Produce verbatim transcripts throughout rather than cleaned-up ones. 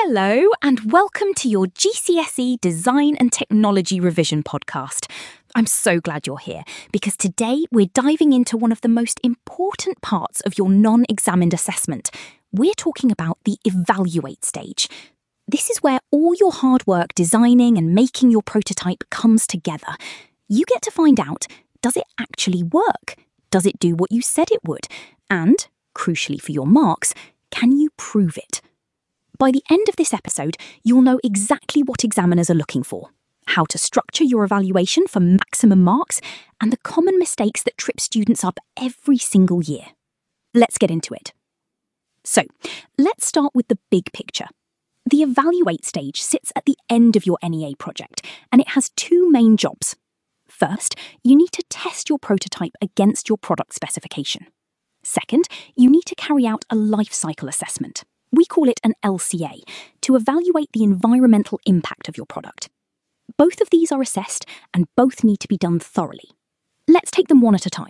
Hello and welcome to your G C S E Design and Technology Revision podcast. I'm so glad you're here because today we're diving into one of the most important parts of your non-examined assessment. We're talking about the evaluate stage. This is where all your hard work designing and making your prototype comes together. You get to find out, does it actually work? Does it do what you said it would? And, crucially for your marks, can you prove it? By the end of this episode, you'll know exactly what examiners are looking for, how to structure your evaluation for maximum marks, and the common mistakes that trip students up every single year. Let's get into it. So, let's start with the big picture. The evaluate stage sits at the end of your N E A project, and it has two main jobs. First, you need to test your prototype against your product specification. Second, you need to carry out a life cycle assessment. We call it an L C A, to evaluate the environmental impact of your product. Both of these are assessed and both need to be done thoroughly. Let's take them one at a time.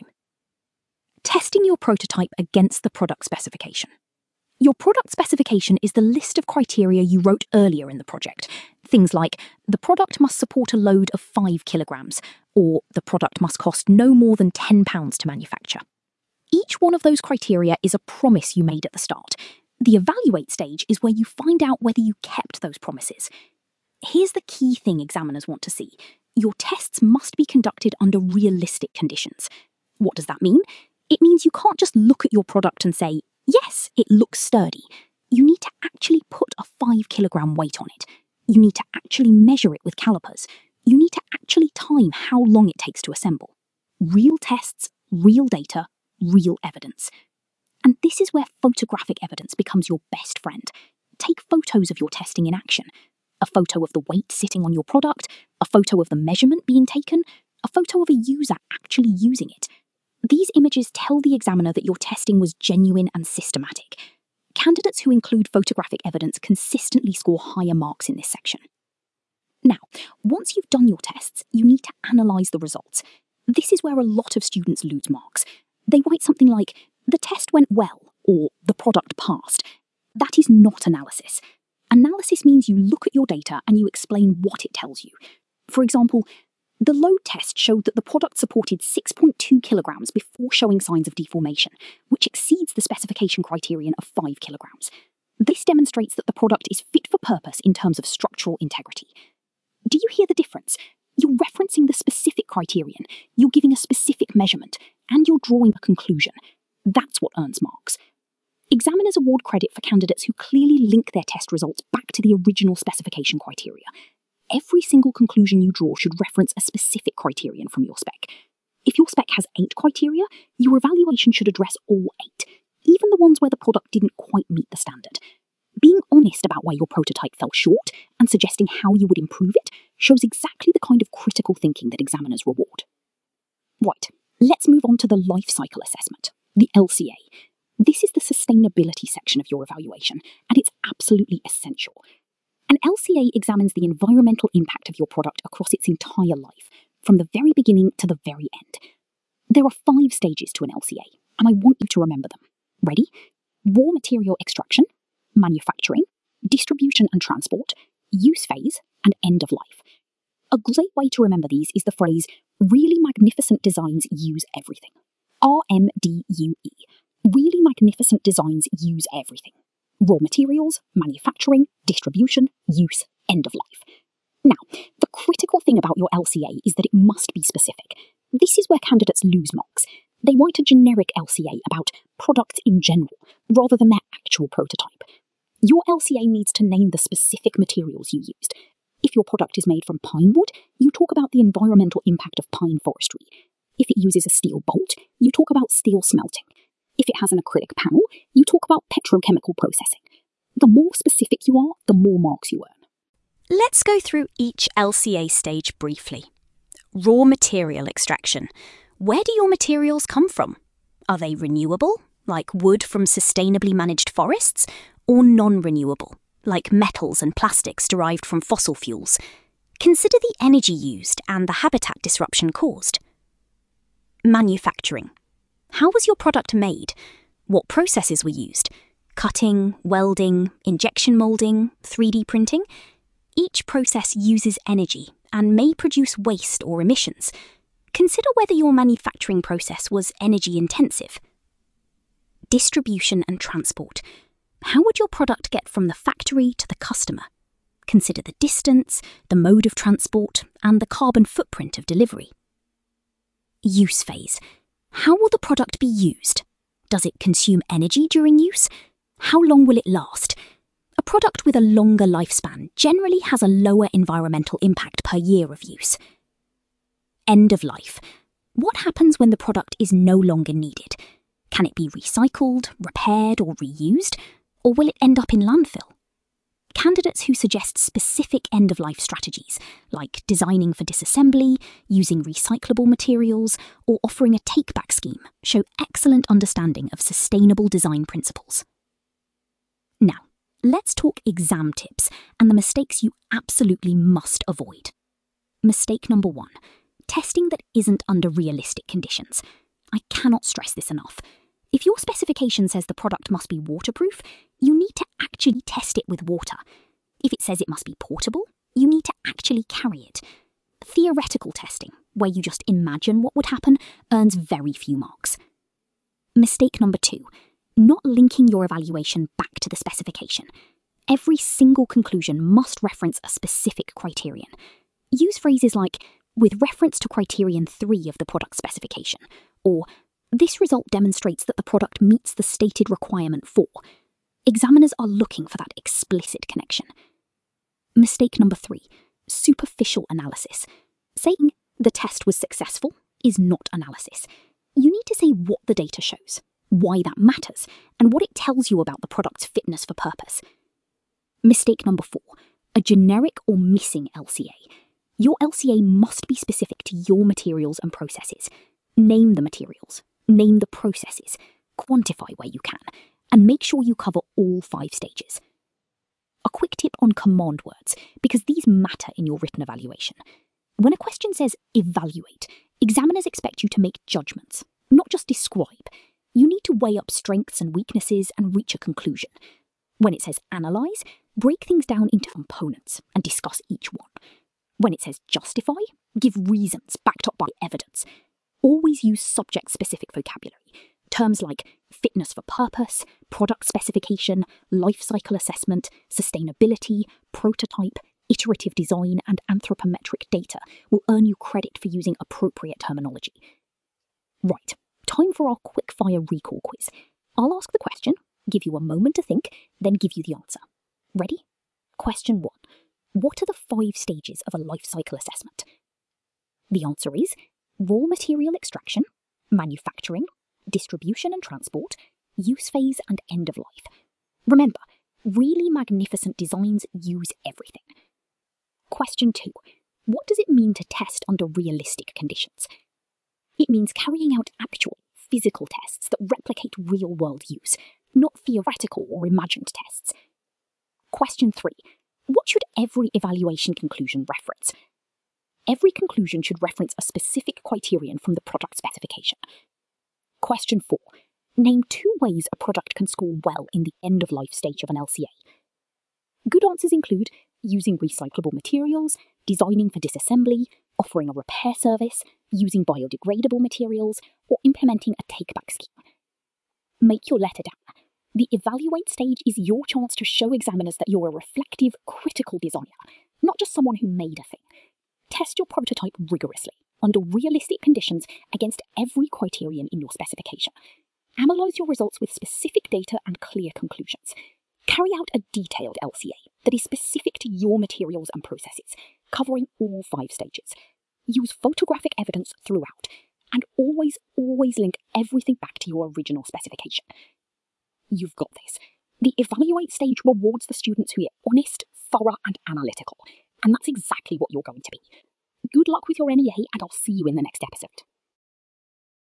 Testing your prototype against the product specification. Your product specification is the list of criteria you wrote earlier in the project. Things like, the product must support a load of five kilograms, or the product must cost no more than ten pounds to manufacture. Each one of those criteria is a promise you made at the start. The evaluate stage is where you find out whether you kept those promises. Here's the key thing examiners want to see. Your tests must be conducted under realistic conditions. What does that mean? It means you can't just look at your product and say, yes, it looks sturdy. You need to actually put a five kilogram weight on it. You need to actually measure it with calipers. You need to actually time how long it takes to assemble. Real tests, real data, real evidence. And this is where photographic evidence becomes your best friend. Take photos of your testing in action. A photo of the weight sitting on your product, a photo of the measurement being taken, a photo of a user actually using it. These images tell the examiner that your testing was genuine and systematic. Candidates who include photographic evidence consistently score higher marks in this section. Now, once you've done your tests, you need to analyse the results. This is where a lot of students lose marks. They write something like, the test went well, or the product passed. That is not analysis. Analysis means you look at your data and you explain what it tells you. For example, the load test showed that the product supported six point two kilograms before showing signs of deformation, which exceeds the specification criterion of five kilograms. This demonstrates that the product is fit for purpose in terms of structural integrity. Do you hear the difference? You're referencing the specific criterion, you're giving a specific measurement, and you're drawing a conclusion. That's what earns marks. Examiners award credit for candidates who clearly link their test results back to the original specification criteria. Every single conclusion you draw should reference a specific criterion from your spec. If your spec has eight criteria, your evaluation should address all eight, even the ones where the product didn't quite meet the standard. Being honest about where your prototype fell short and suggesting how you would improve it shows exactly the kind of critical thinking that examiners reward. Right, let's move on to the life cycle assessment. The L C A. This is the sustainability section of your evaluation, and it's absolutely essential. An L C A examines the environmental impact of your product across its entire life, from the very beginning to the very end. There are five stages to an L C A, and I want you to remember them. Ready? Raw material extraction, manufacturing, distribution and transport, use phase, and end of life. A great way to remember these is the phrase, really magnificent designs use everything. R M D U E. Really magnificent designs use everything. Raw materials, manufacturing, distribution, use, end of life. Now, the critical thing about your L C A is that it must be specific. This is where candidates lose marks. They write a generic L C A about products in general, rather than their actual prototype. Your L C A needs to name the specific materials you used. If your product is made from pine wood, you talk about the environmental impact of pine forestry. If it uses a steel bolt, you talk about steel smelting. If it has an acrylic panel, you talk about petrochemical processing. The more specific you are, the more marks you earn. Let's go through each L C A stage briefly. Raw material extraction. Where do your materials come from? Are they renewable, like wood from sustainably managed forests, or non-renewable, like metals and plastics derived from fossil fuels? Consider the energy used and the habitat disruption caused. Manufacturing. How was your product made? What processes were used? Cutting, welding, injection molding, three D printing. Each process uses energy and may produce waste or emissions. Consider whether your manufacturing process was energy intensive. Distribution and transport. How would your product get from the factory to the customer? Consider the distance, the mode of transport, and the carbon footprint of delivery. Use phase. How will the product be used? Does it consume energy during use? How long will it last? A product with a longer lifespan generally has a lower environmental impact per year of use. End of life. What happens when the product is no longer needed? Can it be recycled, repaired, or reused? Or will it end up in landfill? Candidates who suggest specific end-of-life strategies, like designing for disassembly, using recyclable materials, or offering a take-back scheme, show excellent understanding of sustainable design principles. Now, let's talk exam tips and the mistakes you absolutely must avoid. Mistake number one, testing that isn't under realistic conditions. I cannot stress this enough. If your specification says the product must be waterproof, you need to actually test it with water. If it says it must be portable, you need to actually carry it. Theoretical testing, where you just imagine what would happen, earns very few marks. Mistake number two, not linking your evaluation back to the specification. Every single conclusion must reference a specific criterion. Use phrases like, with reference to criterion three of the product specification, or this result demonstrates that the product meets the stated requirement for. Examiners are looking for that explicit connection. Mistake number three, superficial analysis. Saying the test was successful is not analysis. You need to say what the data shows, why that matters, and what it tells you about the product's fitness for purpose. Mistake number four, a generic or missing L C A. Your L C A must be specific to your materials and processes. Name the materials, name the processes, quantify where you can, and make sure you cover all five stages. A quick tip on command words, because these matter in your written evaluation. When a question says evaluate, examiners expect you to make judgments, not just describe. You need to weigh up strengths and weaknesses and reach a conclusion. When it says analyse, break things down into components and discuss each one. When it says justify, give reasons backed up by evidence. Always use subject-specific vocabulary. Terms like fitness for purpose, product specification, life cycle assessment, sustainability, prototype, iterative design, and anthropometric data will earn you credit for using appropriate terminology. Right, time for our quick-fire recall quiz. I'll ask the question, give you a moment to think, then give you the answer. Ready? Question one. What are the five stages of a life cycle assessment? The answer is raw material extraction, manufacturing, distribution and transport, use phase, and end of life. Remember, really magnificent designs use everything. Question two. What does it mean to test under realistic conditions? It means carrying out actual, physical tests that replicate real-world use, not theoretical or imagined tests. Question three. What should every evaluation conclusion reference? Every conclusion should reference a specific criterion from the product specification. Question four. Name two ways a product can score well in the end-of-life stage of an L C A. Good answers include using recyclable materials, designing for disassembly, offering a repair service, using biodegradable materials, or implementing a take-back scheme. Make your letter down. The evaluate stage is your chance to show examiners that you're a reflective, critical designer, not just someone who made a thing. Test your prototype rigorously, under realistic conditions, against every criterion in your specification. Analyse your results with specific data and clear conclusions. Carry out a detailed L C A that is specific to your materials and processes, covering all five stages. Use photographic evidence throughout, and always, always link everything back to your original specification. You've got this. The evaluate stage rewards the students who are honest, thorough, and analytical, and that's exactly what you're going to be. Good luck with your N E A, and I'll see you in the next episode.